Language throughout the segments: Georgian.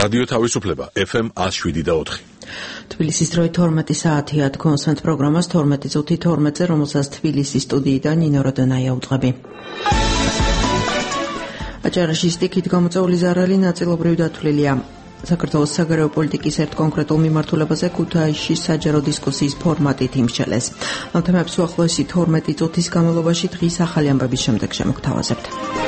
რადიო თავისუფლება FM 107.4. თბილისის დროით 12 საათია კონსვენთ პროგრამას 12 წუთი 12-ზე, რომელსაც თბილისის სტუდიიდან ნინო როდონაია უწყები. აჭარაში სტიქით გამოწვეული ზარალი ნაწილობრივ დათვლილია. საქართველოს საგარეო პოლიტიკის ერთ კონკრეტულ მიმართულებაზე ქუთაისში საჯარო დისკუსიის ფორმატით იმსჯელეს. ამ თემებს უახლოესი 12 წუთის განმავლობაში დღის ახალი ამბების შემდეგ შემოგთავაზებთ.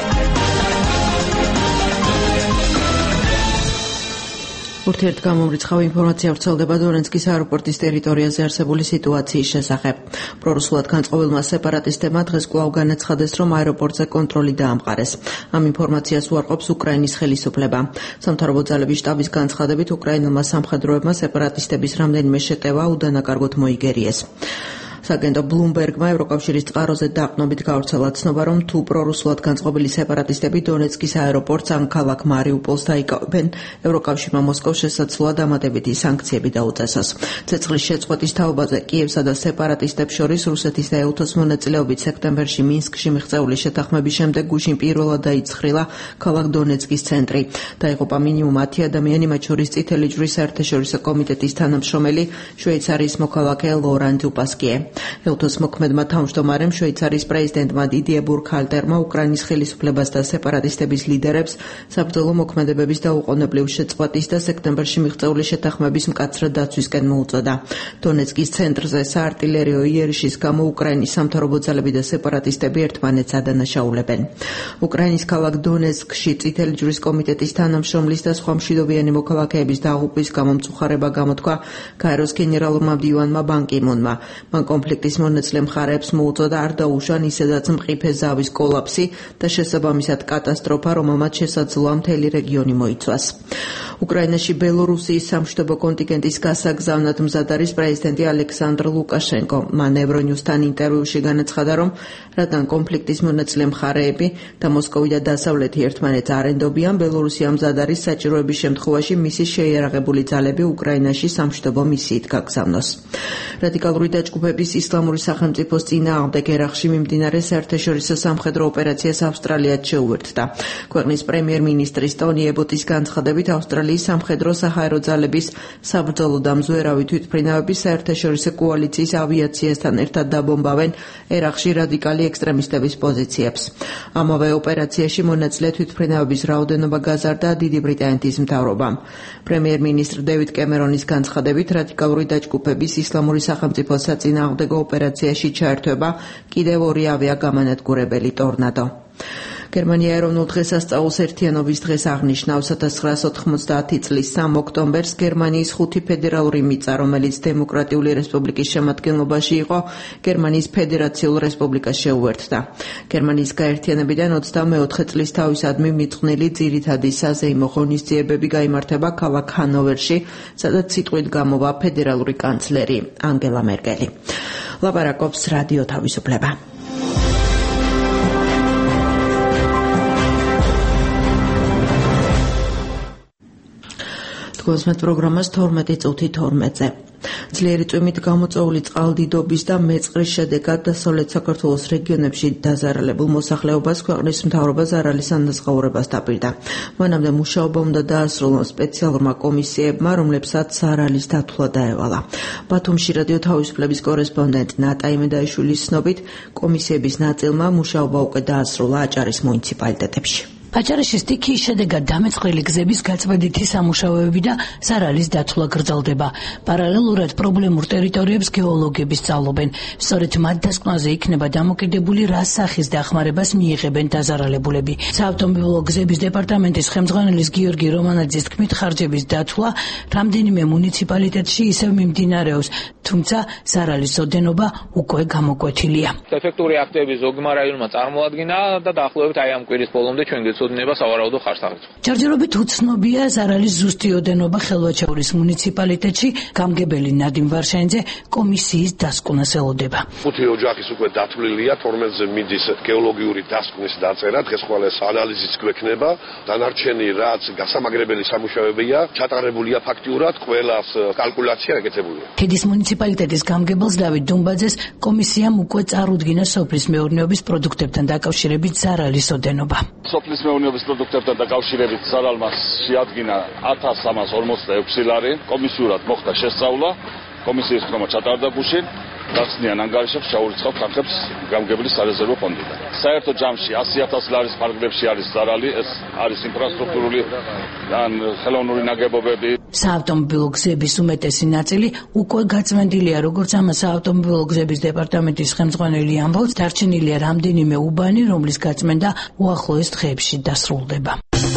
ურთიერთგამომრიცხავი ინფორმაცია ვრცელდება დონეცკის აეროპორტის ტერიტორიაზე არსებული სიტუაციის შესახებ. პრორუსულად განწყობილმა სეპარატისტებმა დღეს კვლავ განაცხადეს, რომ აეროპორტზე კონტროლი დაამყარეს. ამ ინფორმაციას უარყოფს უკრაინის ხელისუფლება. სამთავრობო ძალების შტაბის განცხადებით, უკრაინულმა სამხედროებმა სეპარატისტების რამდენიმე შეტევა უდანაკარგოდ მოიგერიეს. საგენდო ბლუმბერგმა ევროკავშირის წყაროზე დაყრდნობით გავრცელა ცნობა, რომ თუ პრორუსულად განწყობილი სეპარატისტები დონეცკის აეროპორტს ან ქალაქ მარიუპოლს დაიკავებენ, ევროკავშირმა მოსკოვს შესაძლოა დამატებითი სანქციები დაუწესოს. ცეცხლის შეწყვეტის თაობაზე კიევსა და სეპარატისტებს შორის რუსეთის და ეუთოს მონაწილეობით სექტემბერში მინსკში მიღწეული შეთანხმების შემდეგ გუშინ პირველად დაიცხრილა ქალაქ დონეცკის ცენტრი. დაიღუპა მინიმუმ 10 ადამიანი, მათ შორის წითელი ჯვრის საერთაშორისო კომიტეტის თანამშრომელი შვეიცარიის მოქალაქე ლორან დუპასკიე. ეუთოს მოქმედმა თავმჯდომარემ შვეიცარიის პრეზიდენტმა დიდიე ბურქჰალტერმა უკრაინის ხელისუფლებას და სეპარატისტების ლიდერებს საბრძოლო მოქმედებების დაუყოვნებლივ შეწყვეტის და სექტემბერში მიღწეული შეთანხმების მკაცრად დაცვისკენ მოუწოდა. დონეცკის ცენტრზე საარტილერიო იერიშის გამო უკრაინის სამთავრობო ძალები და სეპარატისტები ერთმანეთს ადანაშაულებენ. უკრაინის ქალაქ დონეცკში წითელი ჯვრის კომიტეტის თანამშრომლის და სხვა მშვიდობიანი მოქალაქეების დაღუპვის გამო მწუხარება გამოთქვა გაეროს გენერალურმა მდივანმა ბან კი მუნმა. მან კონფლიქტის მონაწილე მხარეებს მოუწოდა არ დაუშვან ისედაც მყიფე ზავის კოლაფსი და შესაბამისად კატასტროფა, რომელმაც შესაძლოა მთელი რეგიონი მოიცვას. უკრაინაში ბელორუსიის სამშვიდობო კონტინგენტის გასაგზავნად მზად არის პრეზიდენტი ალექსანდრ ლუკაშენკო. მან ევრონიუსთან ინტერვიუში განაცხადა, რომ რადგან კონფლიქტის მონაწილე მხარეები და მოსკოვი და დასავლეთი ერთმანეთს არ ენდობიან, ბელორუსია მზად არის საჭიროების შემთხვევაში მისი შეიარაღებული ძალები უკრაინაში სამშვიდობო მისიით გაგზავნოს. რადიკალური დაჯგუფების ისლამური სახელმწიფოს წინააღმდეგ ერაყში მიმდინარე საერთაშორისო სამხედრო ოპერაციას ავსტრალიაც შეუერთდა. ქვეყნის პრემიერ-მინისტრის ტონი ებოტის განცხადებით, ავსტრალიის სამხედრო საჰაერო ძალების საბრძოლო და მზვერავი თვითმფრინავები საერთაშორისო კოალიციის ავიაციასთან ერთად დაბომბავენ ერაყში რადიკალი ექსტრემისტების პოზიციებს. ამავე ოპერაციაში მონაწილე თვითმფრინავების რაოდენობა გაზარდა დიდი ბრიტანეთის მთავრობამ. პრემიერ-მინისტრ დევიდ კემერონის განცხადებით, რადიკალური დაჯგუფების ისლამური სახელმწიფოს საწინააღმდეგო ოპერაციაში ჩაერთვება კიდევ 2 ავიაგამანადგურებელი ტორნადო. გერმანია ეროვნულ დღესასწაულს ერთიანობის დღეს აღნიშნავს. 1990 წლის 3 ოქტომბერს გერმანიის 5 ფედერალური მიწა, რომელიც დემოკრატიული რესპუბლიკის შემადგენლობაში იყო, გერმანიის ფედერაციულ რესპუბლიკას შეუერთდა. გერმანიის გაერთიანებიდან 24 წლის თავისადმი მიწყვნილი ძირითადი საზეიმო ღონისძიებები გაიმართება ქალაქ ჰანოვერში, სადაც სიტყვით გამოვა ფედერალური კანცლერი ანგელა მერკელი. ლაპარაკობს რადიო თავისუფლება. კონსვენთ პროგრამას 12 წუთი 12-ზე. ძლიერი წვიმით გამოწვეული წყალდიდობის და მეწყრის შედეგად დასავლეთ საქართველოს რეგიონებში დაზარალებულ მოსახლეობას ქვეყნის მთავრობა ზარალის ანაზღაურებას დაპირდა. მანამდე მუშაობა უნდა დაასრულონ სპეციალურმა კომისიებმა, რომლებსაც ზარალის დათვლა დაევალა. ბათუმში რადიო თავისუფლების კორესპონდენტ ნატა იმედაიშვილის ცნობით, კომისიების ნაწილმა მუშაობა უკვე დაასრულა აჭარის მუნიციპალიტეტებში. აჭარაში სტიქიის შედეგად დამეწყრილი გზების გაწმენდითი სამუშაოები და ზარალის დათვლა გრძელდება. პარალელურად პრობლემურ ტერიტორიებს გეოლოგები სწავლობენ. სწორედ მათ დასკვნაზე იქნება დამოკიდებული, რა სახის დახმარებას მიიღებენ დაზარალებულები. საავტომობილო გზების დეპარტამენტის ხელმძღვანელის გიორგი რომანაძის თქმით, ხარჯების დათვლა რამდენიმე მუნიციპალიტეტში ისევ მიმდინარეობს, თუმცა ზარალის ოდენობა უკვე გამოკვეთილია. ეფექტური აქტები ზოგმა რაიონმა წარმოადგინა და დაახლოებით აი ამ კვირის ბოლომდე ჩვენ გეცოდინება სავარაუდო ხარსაღებიც. ჯერჯერობით უცნობია ზარალის ზუსტი ოდენობა ხელვაჩაურის მუნიციპალიტეტში. გამგებელი ნადიმ ვარშაინძე კომისიის დასკვნას ელოდება. 5 ოჯახის უკვე დათვლილია, 12-ზე მიდის გეოლოგიური დასკვნის დაწერა, დღესხვალეს ანალიზიც გვექნება, დანარჩენი რაც გასამაგრებელი სამუშაოებია, ჩატარებულია ფაქტიურად, ყველას კალკულაცია ეკეთებულია. ქედის მუნიციპალიტეტის გამგებელს დავით დუმბაძეს კომისიამ უკვე წარუდგინა სოფლის მეურნეობის პროდუქტებთან დაკავშირებით ზარალის ოდენობა. სოფლის მეურნეობის პროდუქტებთან დაკავშირებით სარალმა შეადგინა 1346 ლარი. კომისიურად მოხდა შესწავლა, კომისიის ხმა ჩატარდა გუშინ. გახსნიან ანგარიშებს შეურიცხავთ ხალხებს გამგებლის სარეზერვო ფონდიდან. საერთო ჯამში 100,000 ლარის ფარგლებში არის ზარალი, ეს არის ინფრასტრუქტურული ან ხელოვნური ნაგებობები. საავტომობილო გზების უმეტესი ნაწილი უკვე გაწმენდილია, როგორც ამას საავტომობილო გზების დეპარტამენტის ხელმძღვანელი ამბობს, დარჩენილია რამდენიმე უბანი, რომლის გაწმენდა უახლოეს დღეებში დასრულდება.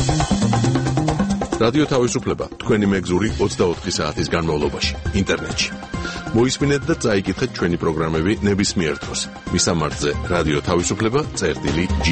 რადიო თავისუფლება თქვენი მეგზური 24 საათის განმავლობაში ინტერნეტში. მოისმინეთ და წაიკითხეთ ჩვენი პროგრამები ნებისმიერ დროს. მისამართზე რადიო თავისუფლება.ge.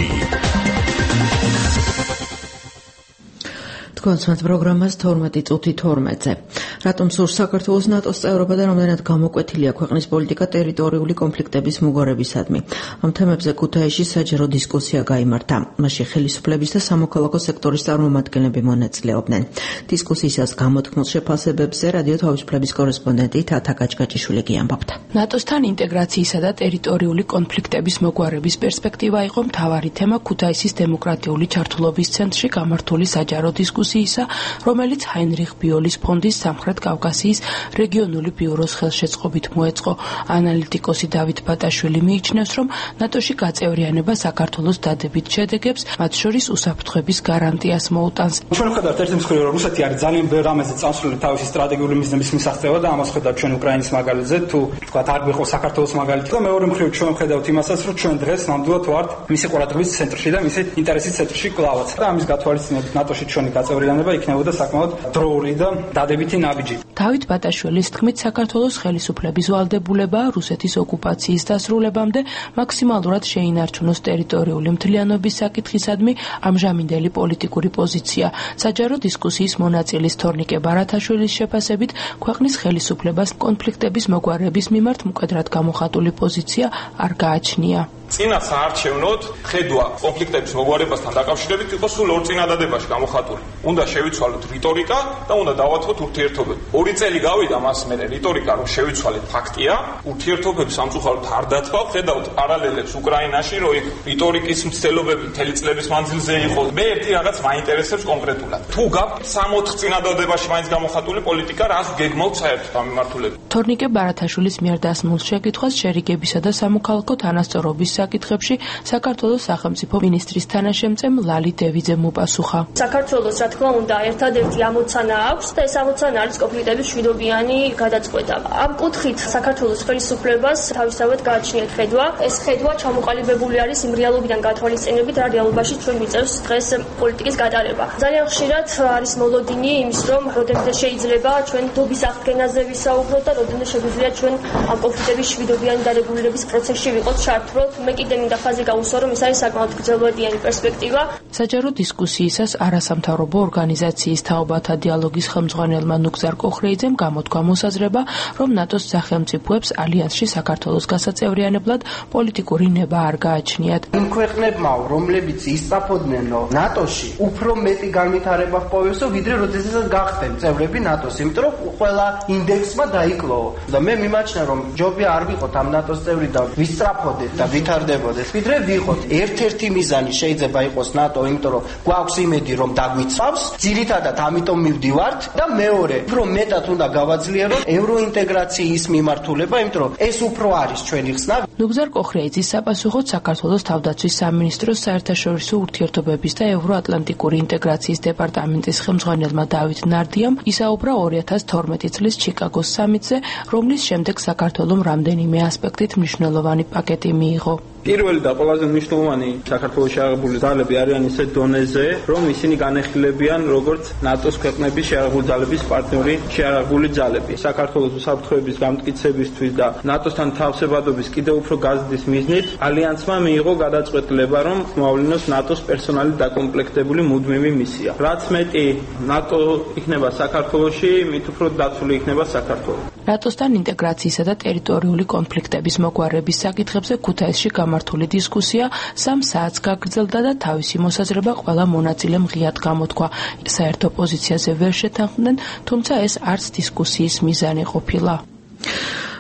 თქვენს პროგრამას 12 წუთი 12-ზე. რატომ სურს საქართველოს ნატოს წევრობა და რამდენად გამოკვეთილია ქვეყნის პოლიტიკა ტერიტორიული კონფლიქტების მოგვარებისადმი. ამ თემებზე ქუთაისში საჯარო დისკუსია გაიმართა. მასში ხელისუფლების და სამოქალაქო სექტორის წარმომადგენლები მონაწილეობდნენ. დისკუსიისას გამოთქმულ შეფასებებზე რადიო თავისუფლების კორესპონდენტი თათა გაჭგაჭიშვილი ამბობდა. ნატოსთან ინტეგრაციისა და ტერიტორიული კონფლიქტების მოგვარების პერსპექტივა იყო მთავარი თემა ქუთაისის დემოკრატიული ჩართულობის ცენტრში გამართული საჯარო დისკუსიისა, რომელიც ჰაინრიხ ბიოლის ფონდის სამხრეთ კავკასიის რეგიონული ბიუროს ხელშეწყობით მოეწყო. ანალიტიკოსი დავით ბატაშვილი მიიჩნევს, რომ ნატოში გაწევრიანება საქართველოს დადებით შედეგებს, მათ შორის უსაფრთხოების გარანტიას მოუტანს. ჩვენ ვხედავთ ერთ მხრივ, რომ რუსეთი არის ძალიან ბევრ რამეზე წამსვლელი თავისი სტრატეგიული მიზნების მისაღწევად და ამას ვხედავთ ჩვენ უკრაინის მაგალითზე, თუ ვთქვათ არ გვიყო საქართველოს მაგალითი და მეორე მხრივ ჩვენ ვხედავთ იმასაც, რომ ჩვენ დღეს ნამდვილად ვართ მისი ყურადღების ცენტრში და მისი ინტერესის ცენტრში კლავაც. და ამის გათვალისწინებით ნატოში ჩვენი გაწევრიანება იქნებოდა საკმაოდ დროული და დადებითი ნაბიჯი. დავით ბატაშვილის თქმით, საქართველოს ხელისუფლების ვალდებულებაა რუსეთის ოკუპაციის დასრულებამდე მაქსიმალურად შეინარჩუნოს ტერიტორიული მთლიანობის საკითხისადმი ამჟამინდელი პოლიტიკური პოზიცია. საჯარო დისკუსიის მონაწილის თორნიკე ბარათაშვილის შეფასებით, ქვეყნის ხელისუფლებას კონფლიქტების მოგვარების მიმართ მკვეთრად გამოხატული პოზიცია არ გააჩნია. წინა საარჩევნოდ ხედვა კონფლიქტების მოგვარებასთან დაკავშირებით იყო სულ ორ წინადადებაში გამოხატული. უნდა შევიცვალოთ რიტორიკა და უნდა დავათმოთ ურთიერთობები. 2 წელი გავიდა მას მერე რიტორიკა რომ შევიცვალეთ ფაქტია, ურთიერთობები სამწუხაროდ არ დათვალ, ხედავთ პარალელებს უკრაინაში, რომ რიტორიკის მცდელობები მთელი წლების მანძილზე იყო. მე ერთი რაღაც მაინტერესებს კონკრეტულად. თუ გაქვთ 3-4 წინადადებაში მაინც გამოხატული პოლიტიკა, რას გეგმავთ საერთოდ ამ მიმართულებით? თორნიკე ბარათაშვილის მიერ დასმულ შეკითხვას შერიგებისა და სამოქალაქო თანასწორობის საკითხებში საქართველოს სახელმწიფო მინისტრის თანაშემწემ ლალი დევიძემ უპასუხა. საქართველოს რა თქმა უნდა ერთადერთი ამოცანა აქვს და ეს ამოცანა არის კონფლიქტების მშვიდობიანი გადაწყვეტა. ამ კუთხით საქართველოს ხელისუფლებას თავისთავად გააჩნიათ ხედვა. ეს ხედვა ჩამოყალიბებული არის იმ რეალობიდან გათვალისწინებით, რა რეალობაში ჩვენ მიწევს დღეს პოლიტიკის გატარება. ძალიან ხშირად არის მოლოდინი იმის, რომ როდემდე შეიძლება ჩვენ დობის აღდგენაზე ვისაუბროთ და როდემდე შეგვიძლია ჩვენ ამ კონფლიქტების მშვიდობიანი დარეგულირების პროცესში ვიყოთ ჩართულოთ. მე კიდე მინდა ხაზი გავუსვა, რომ ეს არის საკმაოდ გრძელვადიანი პერსპექტივა. საჯარო დისკუსიისას არასამთავრობო ორგანიზაციის თაობათა დიალოგის ხელმძღვანელმა ნუგზარ კოხრეიძემ გამოთქვა მოსაზრება, რომ ნატოს სახელმწიფოებს ალიანსში საქართველოს გასაწევრიანებლად პოლიტიკური ნება არ გააჩნიათ. იმ ქვეყნებმა, რომლებიც ისწრაფოდნენ ნატოში, უფრო მეტი განვითარება ჰპოვებსო, ვიდრე როდესაც გახდნენ წევრები ნატოს, იმიტომ რომ ყველა ინდექსმა დაიკლო. და მე მიმაჩნია, რომ ჯობია არ ვიყოთ ამ ნატოს წევრი და ვისწრაფოდეთ და ვითარდებოდეთ, ვიდრე ვიყოთ. ერთ-ერთი მიზანი შეიძლება იყოს ნატო, იმიტომ რომ გვაქვს იმედი, რომ დაგვიცავს, ძირითადად ამიტომ მივდივართ და მეორე, რომ მეტად უნდა გავაძლიეროთ ევროინტეგრაციის მიმართულება, იმიტომ რომ ეს უფრო არის ჩვენი ხსნა. ნუგზარ კოხრეიძის sapassuხოდ საქართველოს თავდაცვის სამინისტროს საერთაშორისო ურთიერთობების და ევროატლანტიკური ინტეგრაციის დეპარტამენტის ხელმძღვანელმა დავით ნარდიამ ისაუბრა 2012 წლის ჩიკაგოს სამიტზე, რომლის შემდეგ საქართველომ რამდენიმე ასპექტით მნიშვნელოვანი პაკეტი მიიღო. პირველი და ყველაზე მნიშვნელოვანი საქართველოს შეაღებული ძალები არიან ისეთ დონეზე, რომ ისინი განეხილებიან როგორც ნატოს ქვეყნების შეაღებული ძალების პარტნიორი შეაღებული ძალები. საქართველოს უსაფრთხოების გამტკიცებისთვის და ნატოსთან თავსებადობის კიდევ უფრო გაზრდის მიზნით ალიანსმა მიიღო გადაწყვეტილება, რომ მოავლინოს ნატოს პერსონალით დაკომპლექტებული მუდმივი მისია. რაც მეტი ნატო იქნება საქართველოში, მით უფრო დაცული იქნება საქართველო. ნატოსთან ინტეგრაციისა და ტერიტორიული კონფლიქტების მოგვარების საკითხებზე ქუთაისში გამართული დისკუსია 3 საათს გაგრძელდა და თავისი მოსაზრება ყველა მონაწილემ ღიად გამოთქვა. საერთო პოზიციაზე ვერ შეთანხმდნენ, თუმცა ეს არც დისკუსიის მიზანი ყოფილა.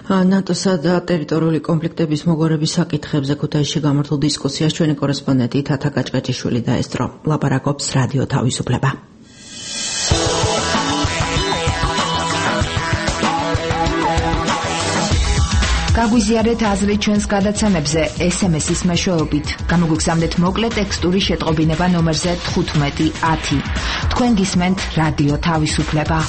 ნატოსა და ტერიტორიული კონფლიქტების მოგვარების საკითხებზე ქუთაისში გამართულ დისკუსიას ჩვენი კორესპონდენტი თათა კაჭკაჭიშვილი დაესწრო. ლაპარაკობს რადიო თავისუფლება. გაგვიზიარეთ აზრი ჩვენს გადაცემებზე SMS-ის მეშვეობით. გამოგვიგზავნეთ მოკლე ტექსტური შეტყობინება ნომერზე 1510. თქვენ გისმენთ რადიო თავისუფლება.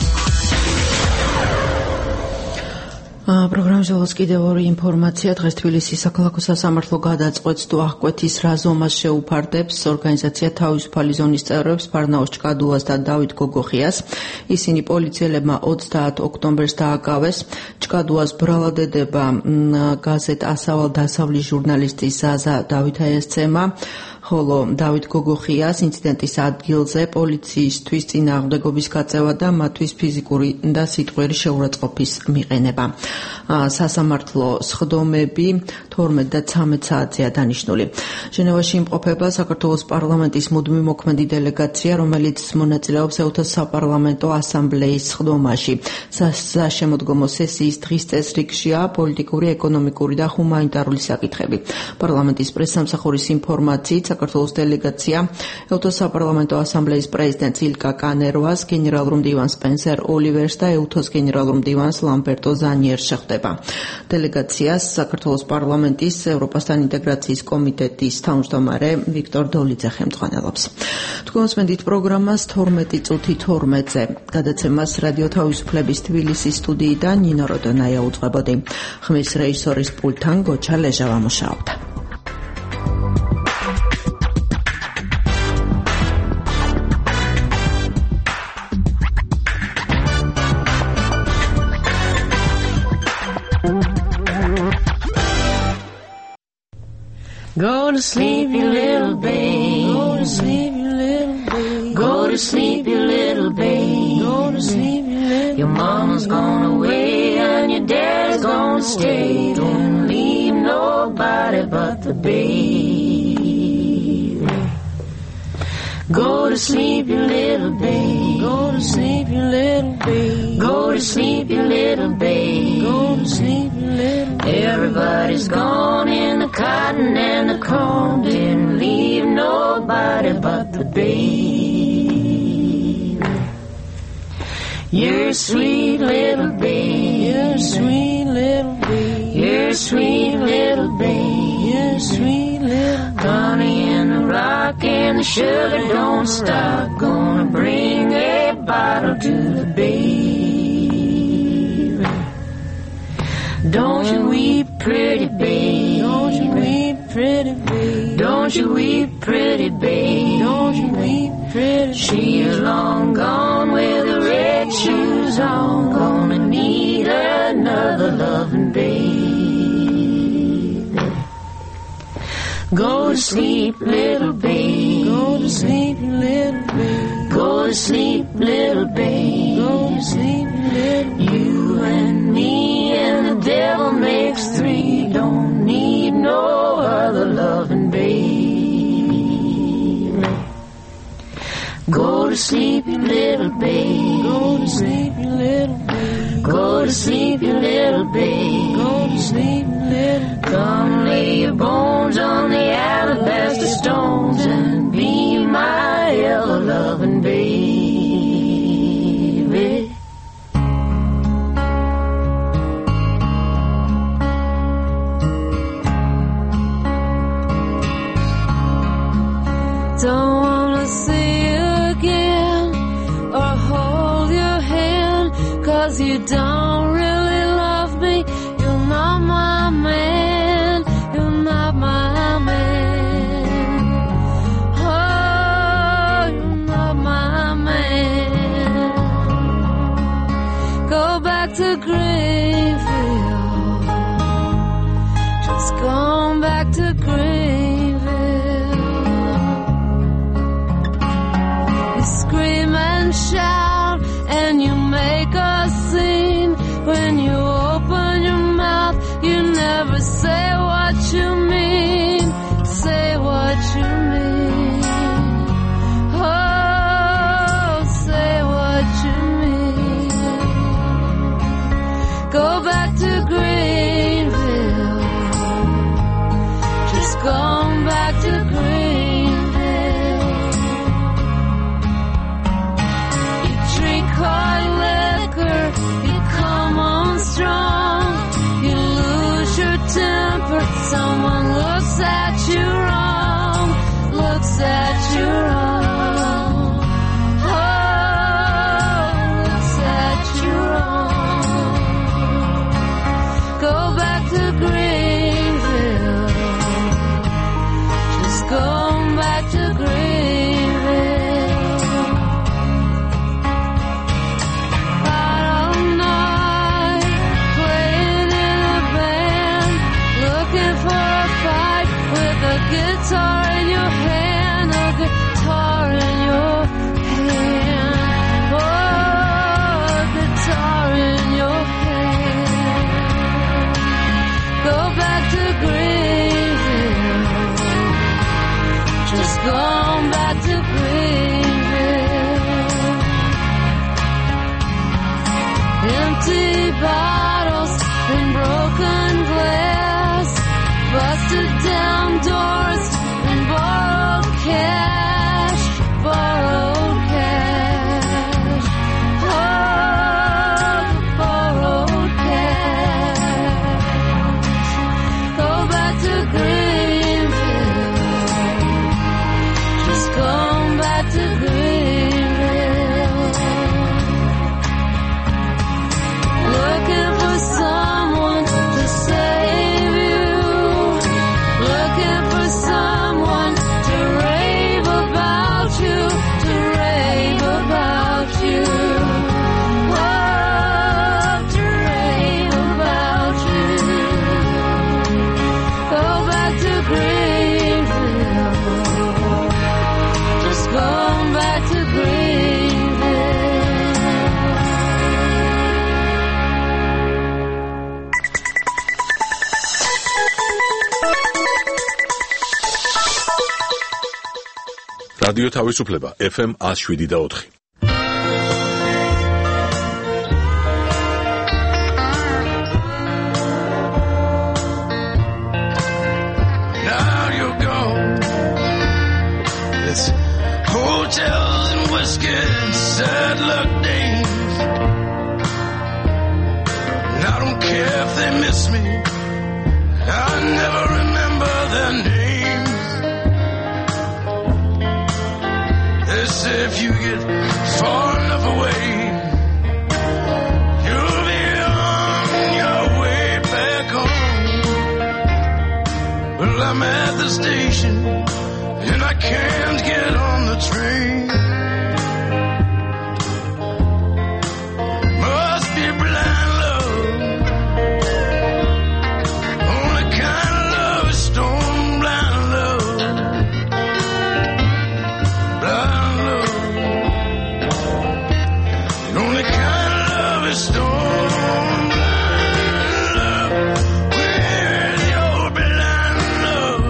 პროგრამის ბოლოს კიდევ ორი ინფორმაცია. დღეს თბილისის საქალაქო სასამართლო გადაწყვეტს თუ აღკვეთის რა ზომას შეუფარდებს ორგანიზაცია თავისუფალი ზონის წევრებს ფარნაოზ ჭკადუას და დავით გოგოხიას. ისინი პოლიციელებმა 30 ოქტომბერს დააკავეს. ჭკადუას ბრალადედება გაზეთ ასავალ დასავლის ჟურნალისტის ზაზა დავითაიასცემა, ხოლო დავით გოგოხიას ინციდენტის ადგილზე პოლიციისთვის წინააღმდეგობის გაწევა და მათთვის ფიზიკური და სიტყვიერი შეურაცხყოფის მიყენება. სასამართლო სხდომები 12 და 13 საათზეა დანიშნული. ჟენევაში იმყოფება საქართველოს პარლამენტის მუდმივი მოქმედი დელეგაცია, რომელიც მონაწილეობს ეუთოს საპარლამენტო ასამბლეის სხდომაში. საშემოდგომო სესიის დღის წესრიგშია პოლიტიკური, ეკონომიკური და ჰუმანიტარული საკითხები. პარლამენტის პრესსამსახურის ინფორმაციით საქართველოს დელეგაცია ეუთოს საპარლამენტო ასამბლეის პრეზიდენტს ილკა კანერვას, გენერალურ მდივანს სპენსერ ოლივერს და ეუთოს გენერალურ მდივანს ლამბერტო ზანიერს შეხვდება. დელეგაციას საქართველოს პარლამენტის ევროპასთან ინტეგრაციის კომიტეტის თავმჯდომარე ვიქტორ დოლიძე ხელმძღვანელობს. თქვენ მოსმენთ პროგრამას 12:12-ზე. გადაცემას რადიო თავისუფლების თბილისის სტუდიიდან ნინო როდონაია უძღვებოდი. ხმის რეჟისორის პულტთან გოჩა ლეჟავა მუშაობდა. Go to sleep, you little babe. Go to sleep, you little babe. Go to sleep, you little babe. Go to sleep, you little babe. Your mama's gone away and your dad's gonna stay. Don't leave nobody but the baby. Go to sleep, you little babe. Go to sleep, you little babe. Go to sleep, you little babe. Go to sleep, you little babe. Everybody's gone in the cotton and the corn. Didn't leave nobody but the baby. You're a sweet little babe. You're a sweet little babe. You're a sweet little babe. You're a sweet little babe. Honey and the rock and the sugar don't stop. Gonna bring a bottle to the baby. Don't you weep, pretty babe. Don't you weep, pretty babe. Don't you weep, pretty babe. Don't you weep, pretty babe. She is long gone with the red shoes on. Gonna need another loving babe. Go to sleep, little babe. Go to sleep, little babe. Go to sleep, little babe. Go to sleep, little babe. You and me and the devil makes three. Don't need no other loving babe. Go to sleep, you little babe. Go to sleep, you little babe. Go to sleep, you little babe. Go to sleep, little babe. Come lay your bones on the alabaster stones and be my ever loving baby. Don't wanna see you again or hold your hand, 'cause you don't really love me. You're not my man. You're not my man. Oh, you're not my man. Go back to Greenfield. Just gone back to Greenfield. You scream and shout and you make a scene. When you open your mouth, you never say what you mean. Say what you mean. Oh, say what you mean. Go back to Green. gone back to Greenville. You drink hard liquor, you come on strong, you lose your temper, someone looks at you wrong, looks at you wrong. Oh, looks at you wrong. Go back to Greenville, just go back to Greenville. Out all night, playing in a band, looking for a fight with a guitar in your hand, a guitar in your hand. Oh, a guitar in your hand. Go back to Greenville, just gone back to Greenville. Empty bottles and broken glass, busted down doors and borrowed cash, borrowed cash. Oh, borrowed cash. Go back to Greenville, just gone back to Greenville. Looking for someone to save you, looking for someone to rave about you, to rave about you. Oh, to rave about you. Go back to Greenville, just gone back to Greenville. რადიო თავისუფლება FM 107.4. Now you're gone. It's hotels and whiskey and sad luck days. And I don't care if they miss me, I never remember their names. They say if you get far enough away, you'll be on your way back home. Well, I'm at the station and I can't get on the train. Must be blind love. Only kind of love is stone blind love. Blind love. The only kind of love is stone blind love. Where's your blind love?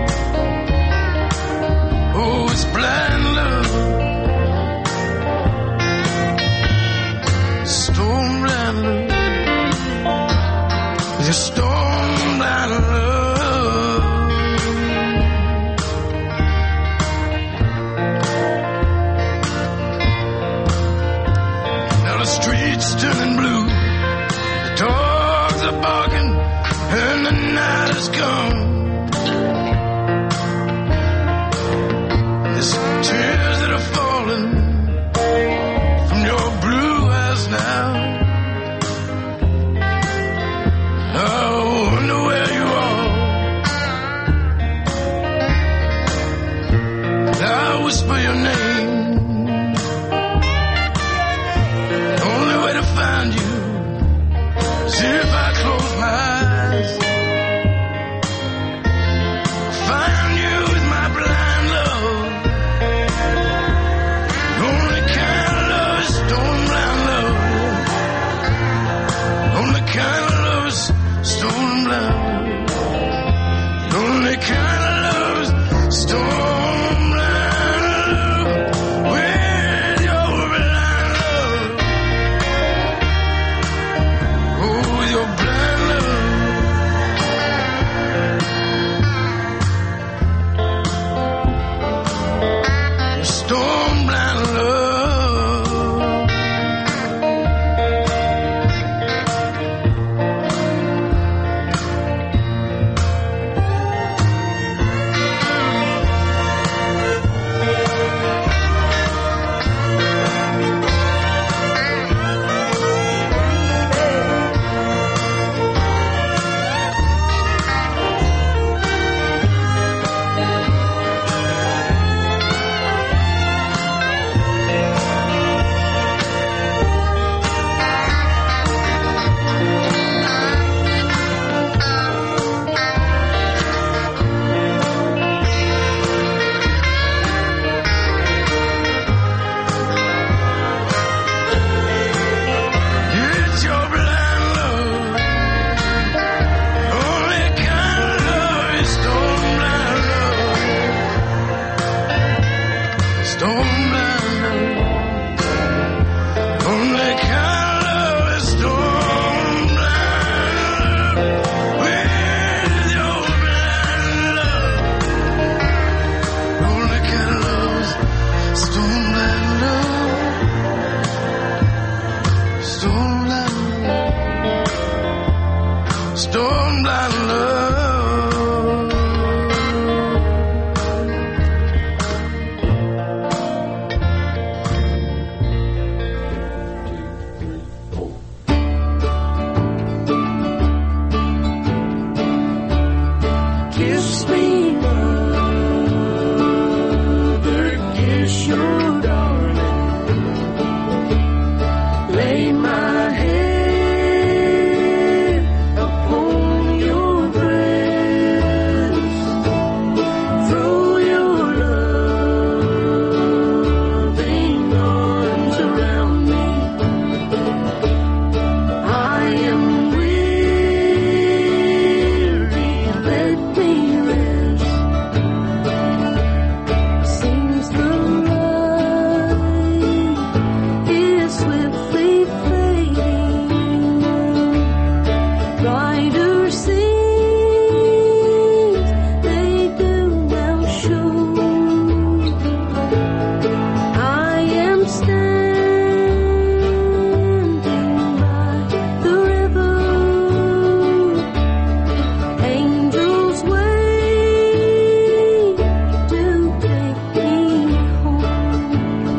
Oh, it's blind love. Stone blind love. It's stone blind love. Now the streets turning blue, the dogs are barking, and the night has come. There's tears that are falling from your blue eyes now. I wonder where you are. I whisper your name. The only way to find you is if I close my eyes. Find you with my blind love. The only kind of love is stone blind love. The only kind of love is stone blind. The only kind of love is stone blind love. Kiss me, mother, kiss your darling. Lay my head upon your breast. Throw your loving arms around me. I am weary, let me rest. Seems the light is swiftly fading. Brighter scenes they do now show. I am standing by the river. Angels wait to take me home.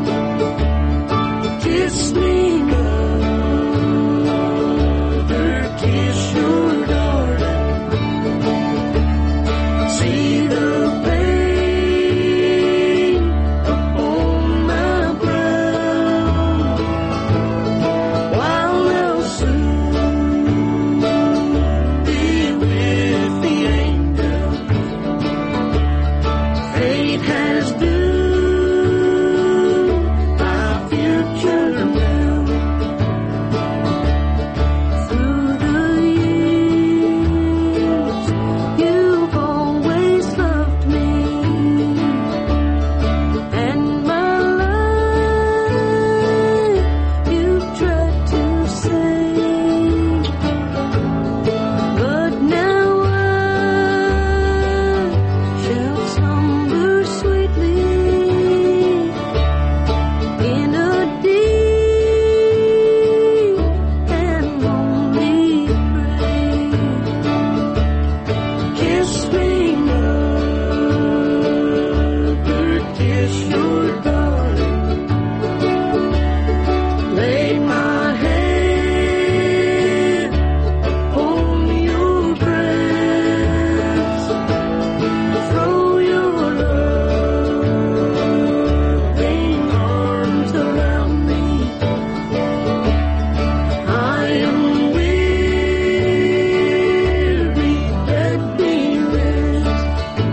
Kiss me, mother, kiss your darling. See the pain upon my brow, while they'll soon be with the angels. Fate has doomed our future now. Through the years, you've always loved me, and my life you've tried to save. But now I shall slumber sweetly in a deep and lonely grave. Kiss me, mother, kiss your darling. Lay my head upon your breast. Throw your loving arms around me. I am weary, let me rest.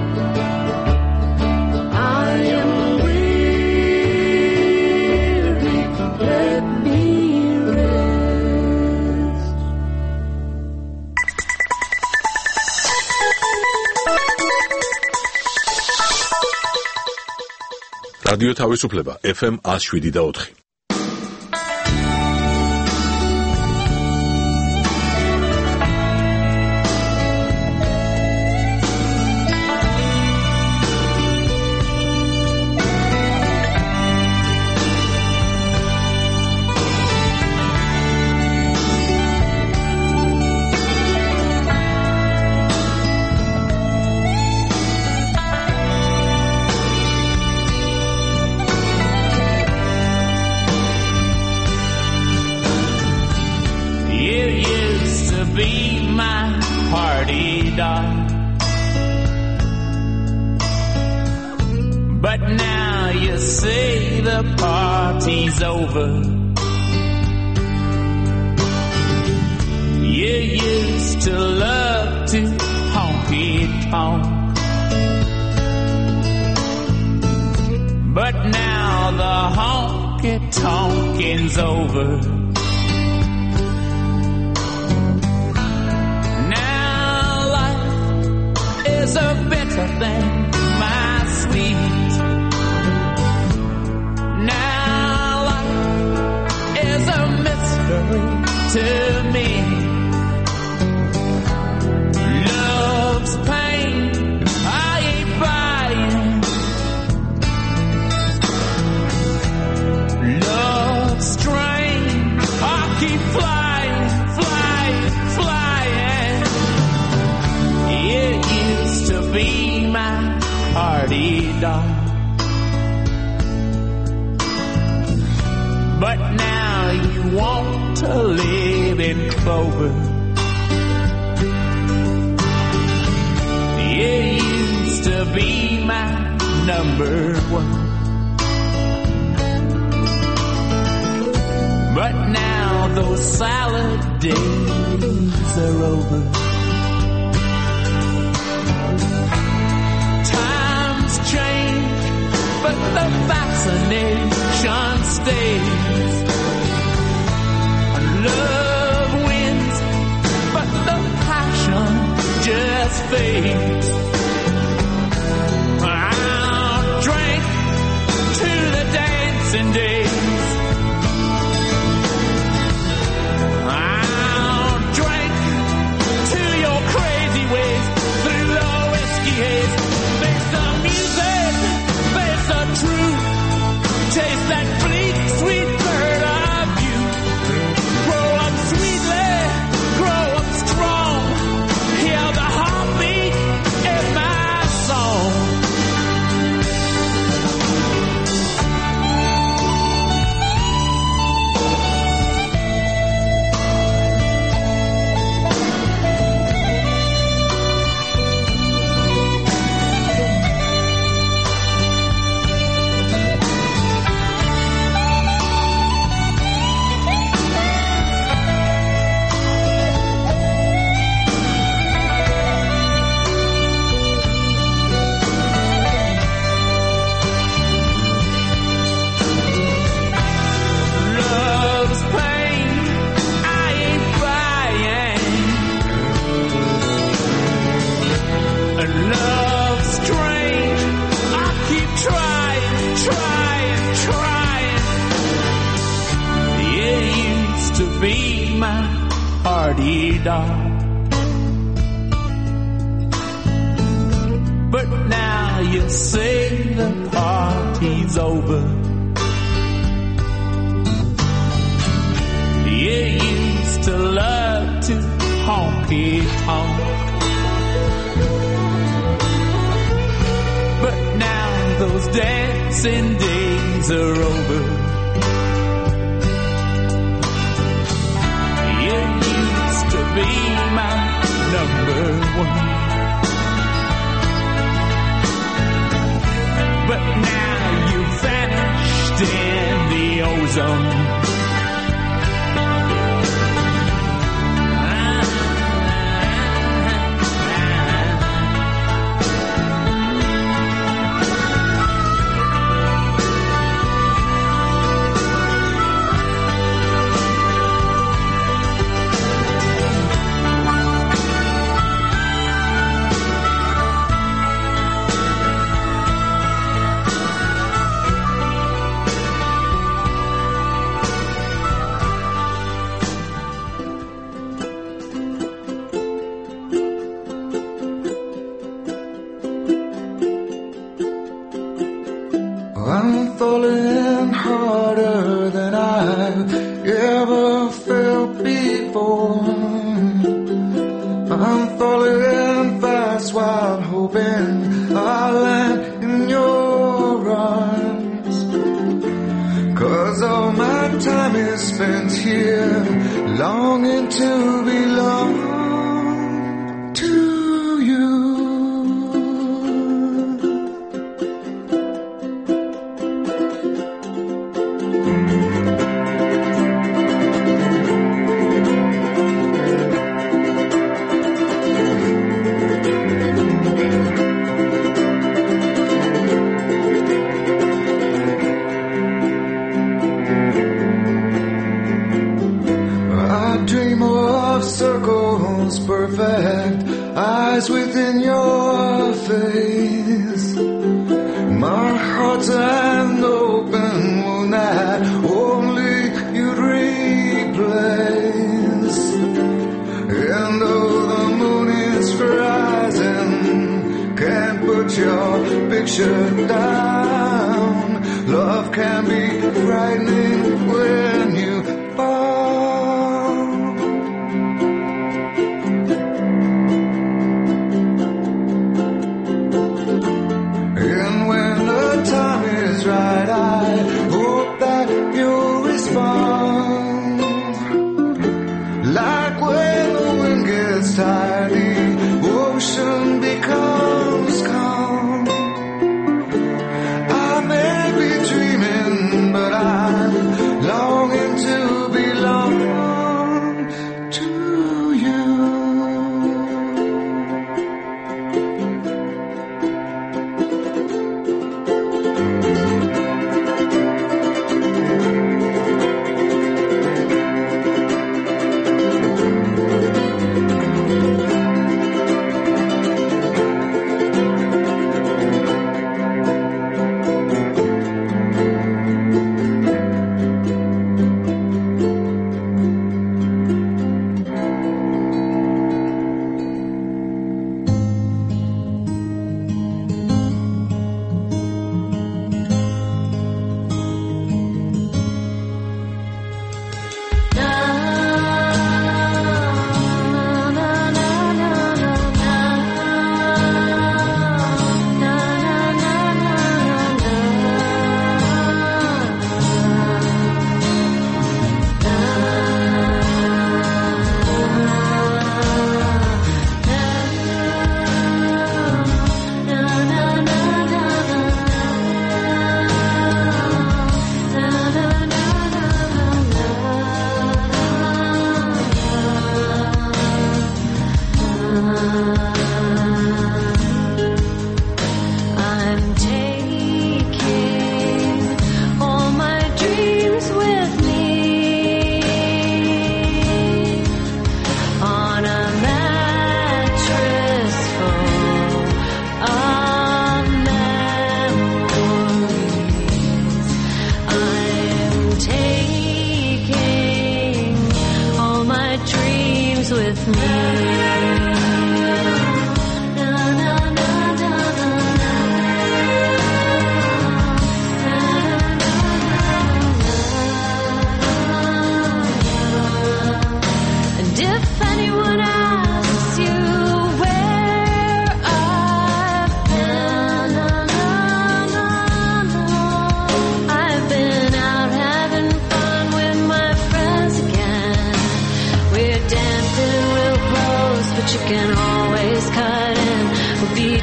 I am weary, let me rest. რადიო თავისუფლება FM 107.4. You used to be my party doll, but now you say the party's over. You used to love to honky-tonk, but now the honky-tonking's over. Is a better than my sweet. Now life is a mystery to me. Love's pain, I ain't buying. Love's strain, I keep flying, flying, flying. You used to be my party doll, but now you want to live in clover. Yeah, be my number one. But now those salad days are over. Times change, but the fascination stays. Love wins, but the passion just fades. I'll drink to the dancing days. I'll drink to your crazy ways through the whiskey haze. Face the music, face the truth. Taste that bleak, sweet bird of you. Grow up sweetly, grow up strong. Hear the heartbeat in my song. Love's pain, I ain't buying. And love's strange, I keep trying. You used to be my party dog, but now you say the party's over. You used to love to honky-tonk, but now those dancing days are over. You used to be my number one, but now you vanished in the ozone. I'm falling harder than I've ever felt before. I'm falling fast while hoping I'll land in your arms. 'Cause all my time is spent here, longing to belong to you. Circles perfect, eyes within your face. My heart's an open wound that only you'd replace. And though the moon is rising, can't put your picture down. Love can be frightening when you fall. And when the time is right, I hope that you'll respond. Like when the wind gets tired, the ocean becomes calm.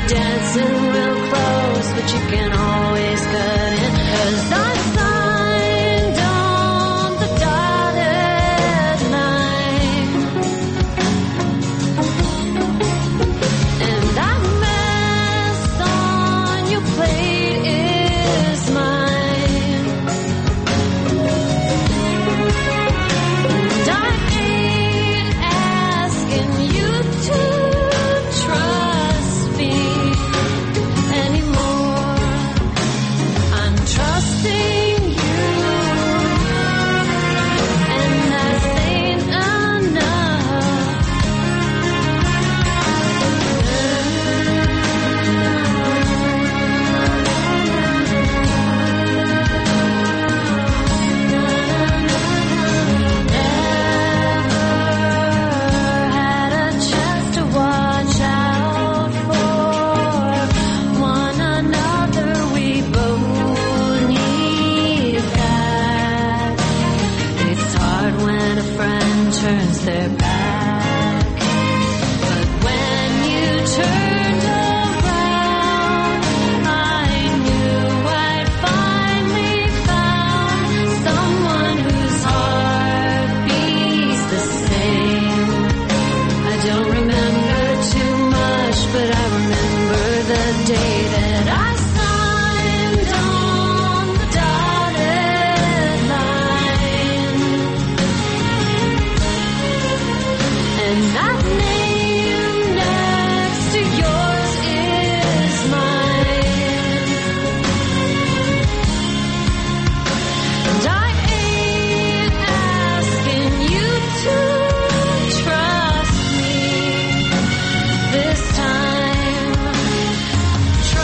dancing real close, but you can always cut in. 'Cause I signed on the dotted line, and that mess on your plate is mine. And I ain't asking you to trust me anymore. I'm trusting you, and that ain't had a chance to watch out for one another. We both need that. It's hard when a friend turns their back, but when you turned around, I knew I'd finally found someone whose heart beats the same. I don't remember too much, but I remember the day that I signed on the dotted line, and that name next to yours is mine. And I ain't asking you to trust me this time.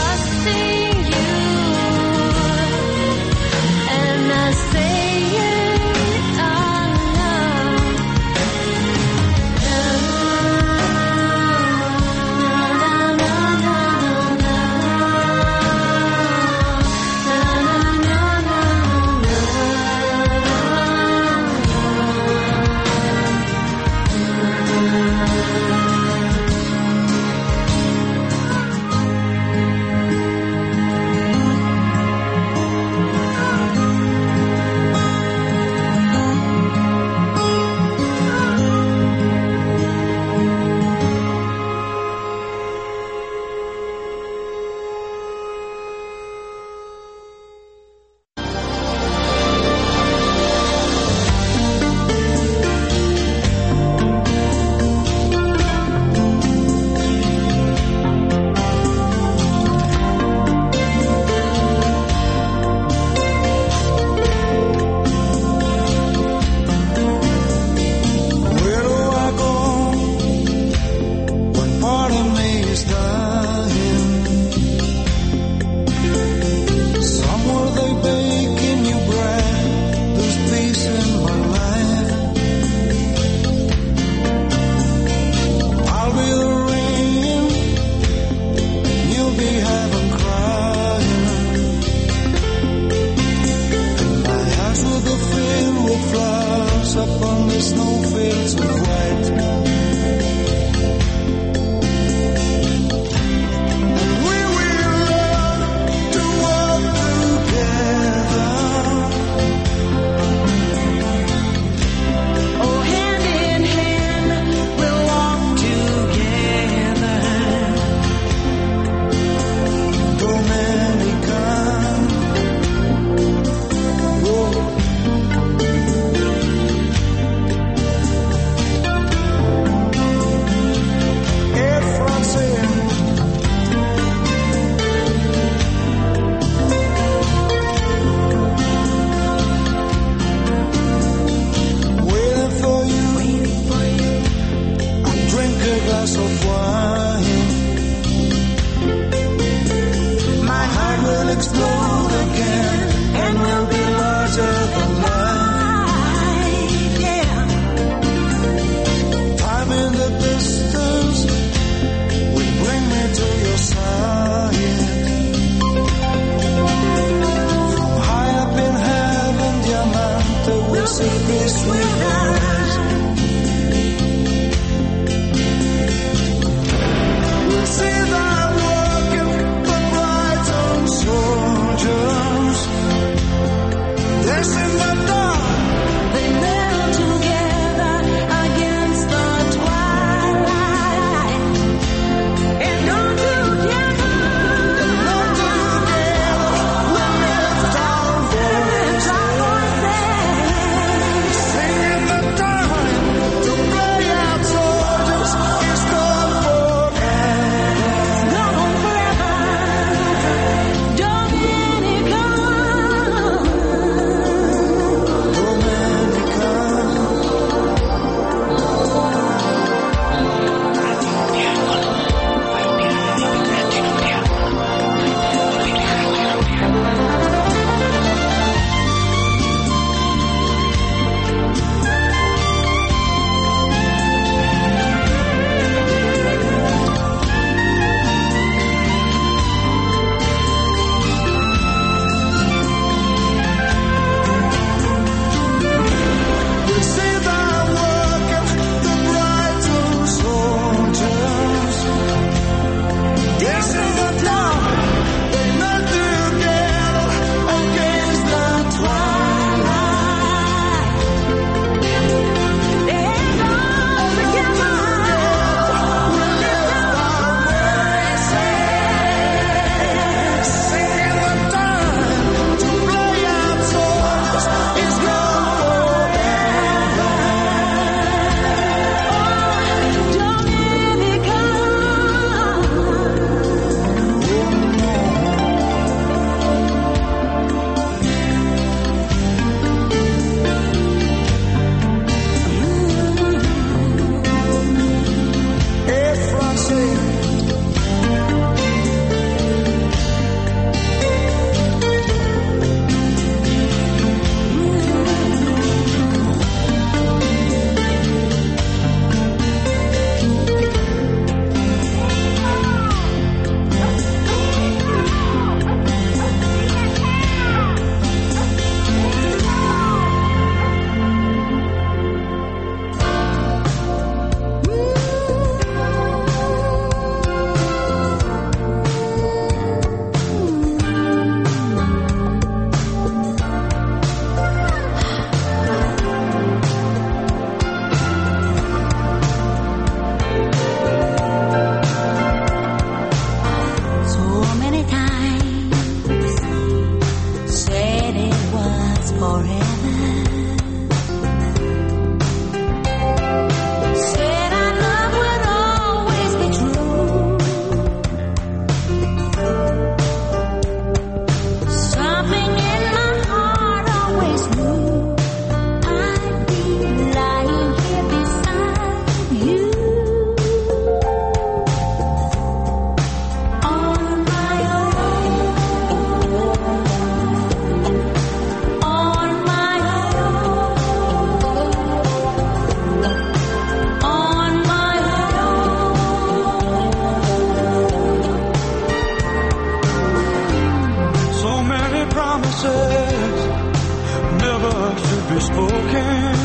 be spoken.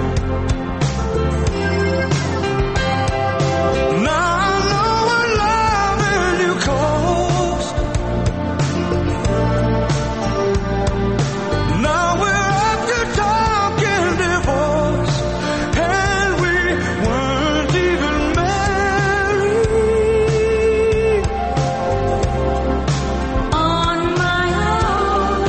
Now I know what loving you cost. Now we're up to talking divorce, and we weren't even married. On my own,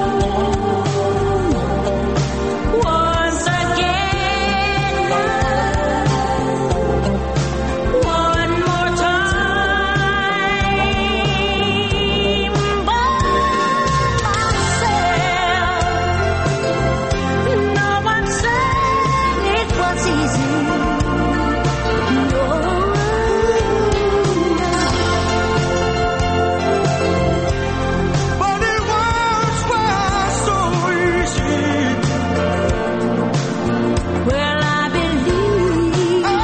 once again, one more time, by myself. No one said it was easy. No. But it once was so easy. Well, I believe in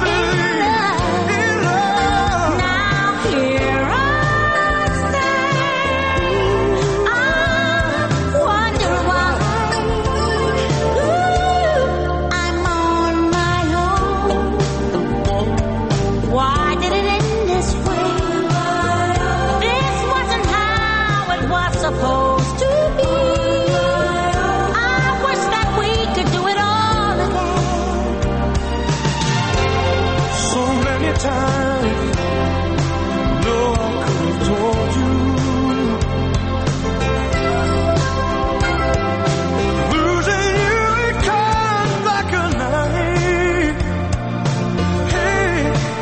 love. Now here I stand. I wonder why. Ooh, I'm on my own. Why did it end this way? This wasn't how it was supposed to be. I wish that we could do it all again. So many times, no, I could have told you. Losing you, it comes like a knife. Hey,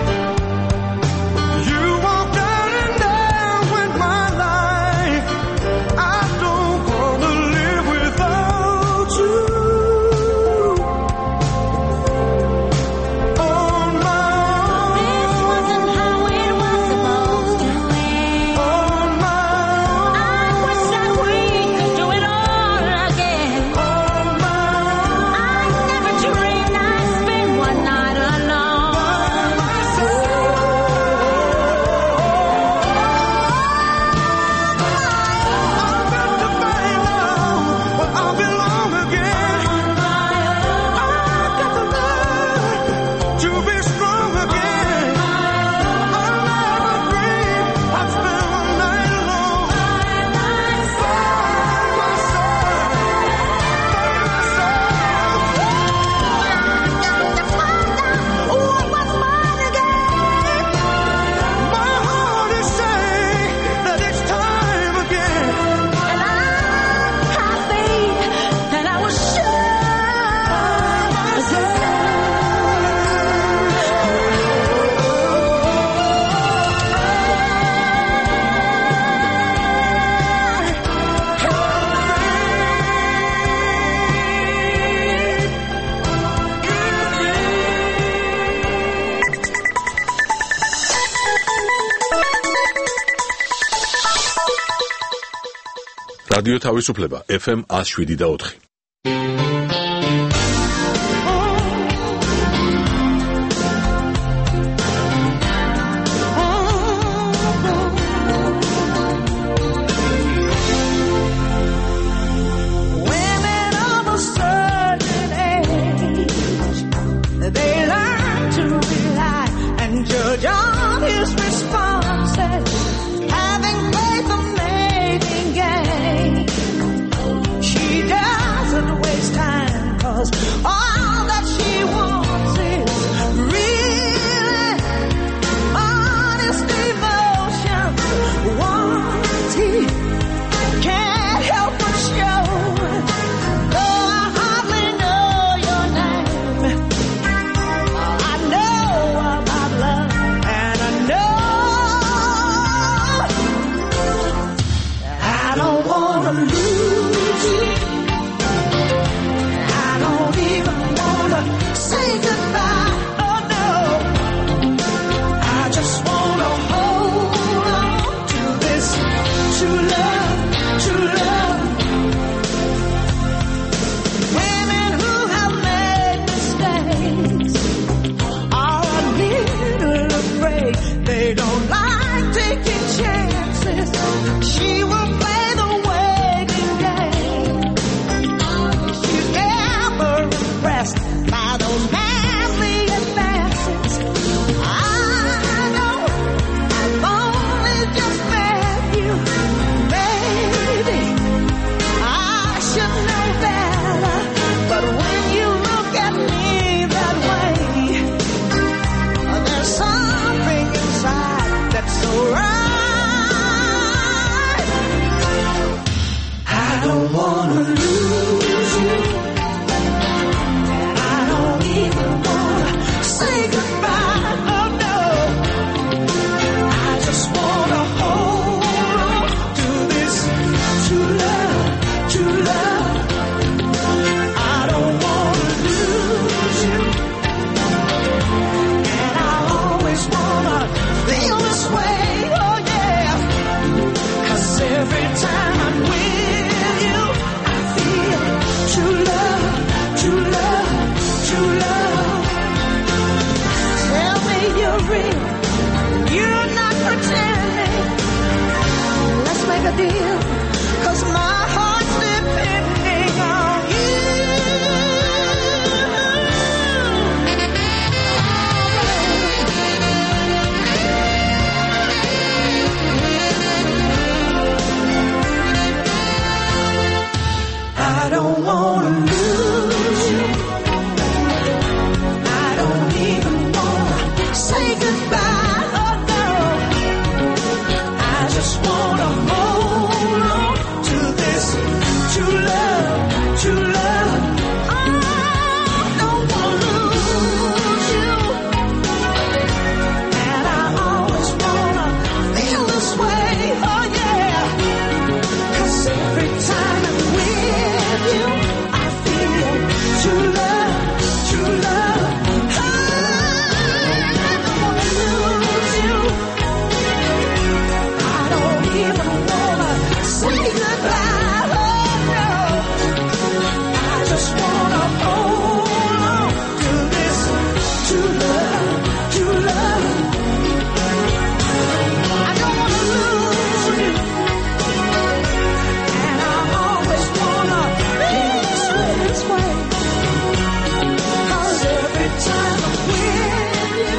you walked out and down with my life. I don't wanna live without you. On my This wasn't how it was supposed to end. on my I wish that we could do it all again. I never dreamed I'd spend one night alone. But I'll belong again. I got the love to be strong again. I'll never dream I'd spend one night alone. By myself. What was mine again? My heart is saying that it's time again. And I have faith, and I was რადიო თავისუფლება FM 107.4. women of a certain age. They learn to rely and judge on his responses, having faith of making gain. She does dear, 'cause my heart's depending on you. I don't wanna lose you. I don't even wanna say goodbye. Oh no. I just wanna hold on to this true love, true love. I don't wanna lose you. And I always wanna feel this way. Oh yeah. 'Cause every time I'm with you, I feel true love, true love. I don't wanna lose you. I don't even wanna say goodbye. Oh no. I just wanna hold on to this true love, true love. I don't wanna lose you. And I always wanna feel this way. 'Cause every time I'm with you,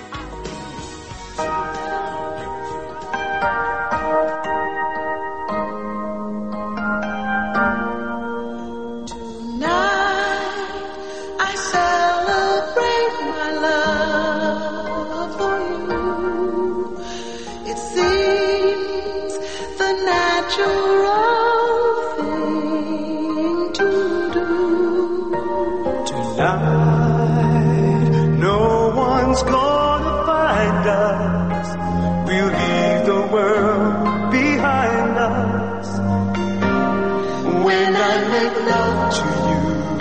tonight I celebrate my love for you. It seems the natural thing to do. Tonight, no one's gonna find us. We'll leave the world behind us. When I make love to you,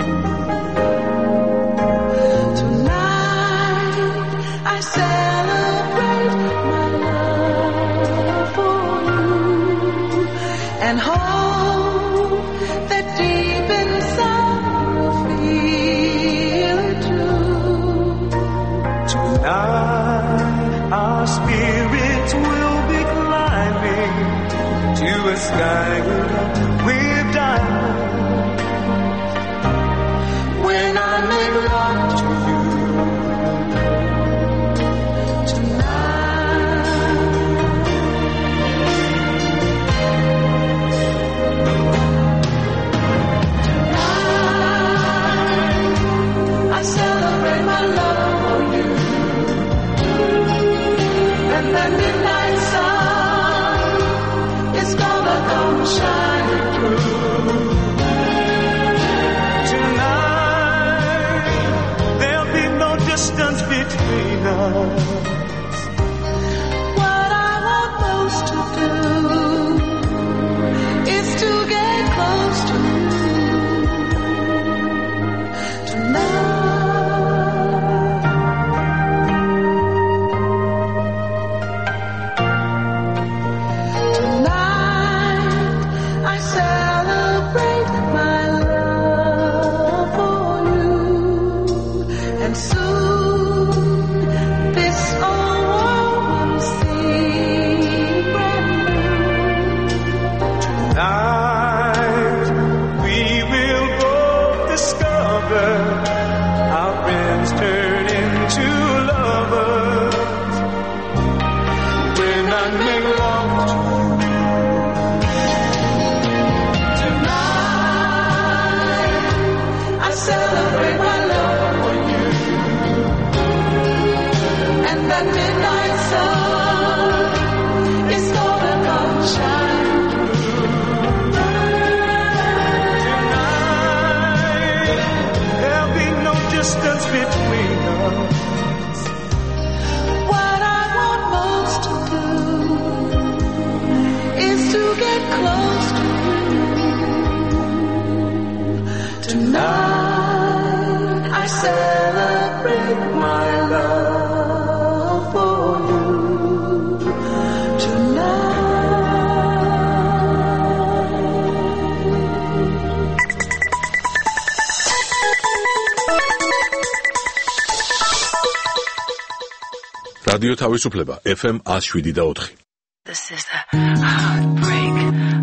Tonight I celebrate my love for you and hope that deep inside you'll feel it too. tonight our spirits will be climbing to a sky with diamonds. When I make love to you tonight, I celebrate my love for you, and the midnight sun is gonna come shining through. Tonight there'll be no distance between us. What I want most to do is to get close to you tonight. Tonight I celebrate my love for you, and soon this old world will seem brand new. Tonight we will both discover our friends turn into lovers. When I make love to you, Tonight I celebrate my love for you, and that midnight sun is gonna come shining through. tonight there'll be no distance between us. What I want most to do is to get close to you tonight. I celebrate my love for you რადიო თავისუფლება FM 107.4. This is the heartbreak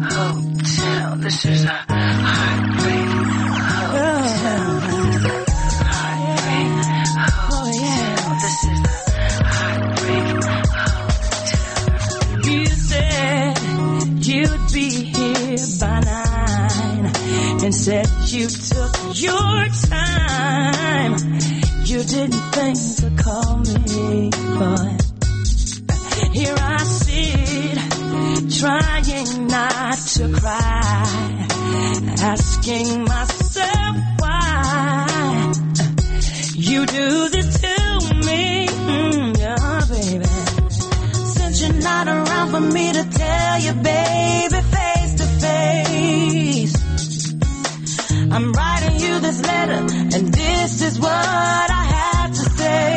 This is a heartbreak hotel. Heartbreak hotel. This is a heartbreak hotel. You said you'd be here by 9. Instead you took your time. You didn't think to call me, but here I sit, trying not to cry, asking myself why you do this to me, oh baby. Since you're not around for me to tell you, baby, face to face, I'm writing you this letter, and this is what I have to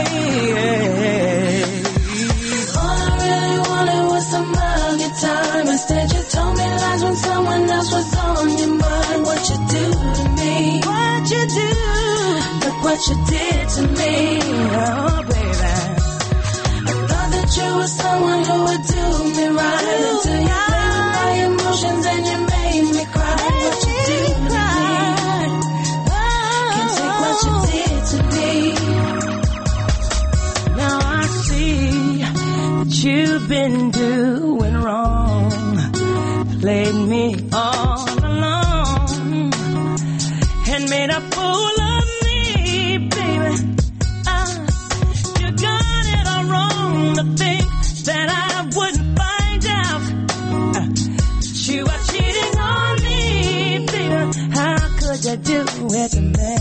say. All I really wanted was some of your time. Instead, you told me lies when someone else was on your mind. What you do to me? What you do? Look what you did to me, oh baby. I thought that you were someone who would do me right until you played with my emotions and you made me cry. What you do to me? What you did to me. Now I see that you've been doing wrong, played me all along, and made a fool of me, baby. You got it all wrong to think that I wouldn't find out that you are cheating on me, baby. How could you do it to me?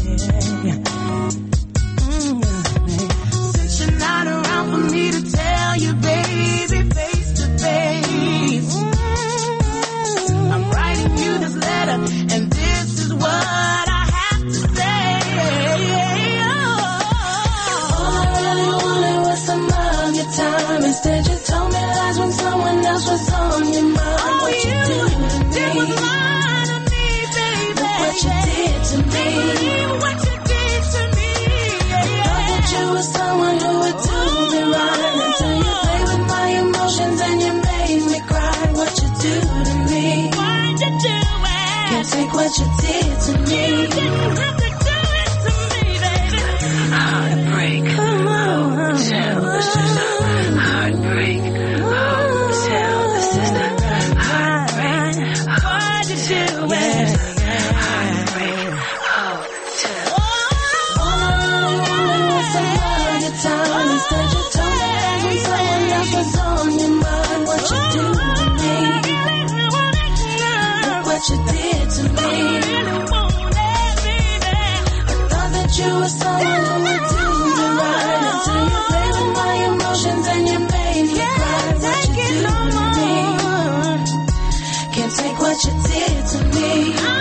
Since you're not around for me to tell you, baby, face to face, I'm writing you this letter, and this is what I have to say. All I really wanted was some of your time. Instead, you told me lies when someone else was on your mind. What you do to me? Was lying to me, baby. Look what you did to me. What you did to me. Thought that you were someone who would do me right until you played with my emotions and you made me cry. What you do to me? Why'd you do it? Can't take what you did to me. You didn't have to do it to me, baby. Heartbreak hotel. This is a heartbreak hotel. This is the heartbreak hotel. Why'd you do it? Heartbreak hotel. All I wanted was some of your time. Instead you told me that when someone else was on your mind. What you do to me? Look what you did to me. I thought that you were someone who would do me right until you played with my emotions and you made me cry. What you do to me? Can't take what you did to me.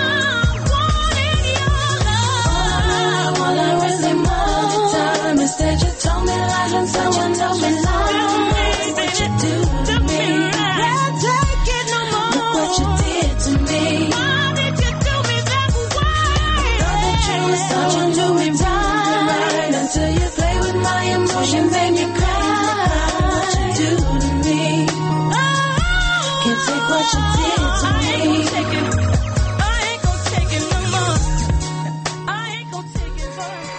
All I really more time. Instead you told me lies when someone else was on your mind. What you do to me? Can't take it no more. Look what you did to me. Why did you do me that way? Thought that you were someone who would do me right until you play with my emotions and you cry. What you do to me? Can't take what you did to me. I ain't gon' take it no more. I ain't gon' take it no more.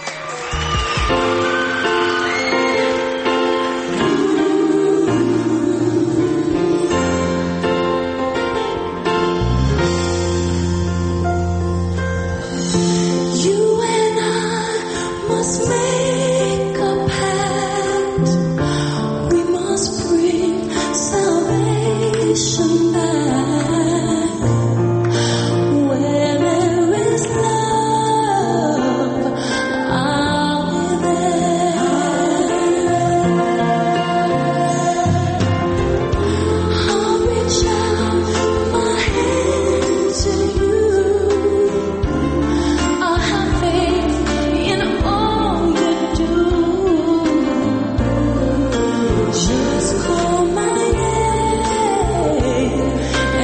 You and I must make a pact. We must bring salvation back. Where there is love, I'll be there. I'll reach out my hand to you. I'll have faith in all you do. Just call my name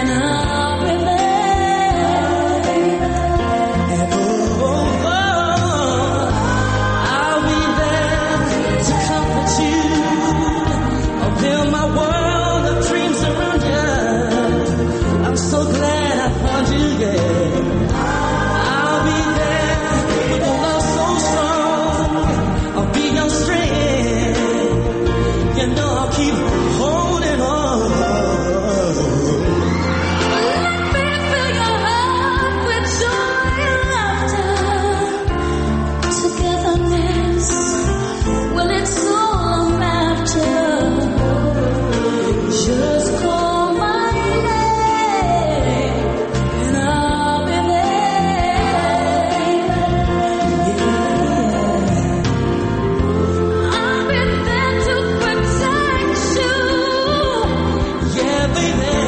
baby.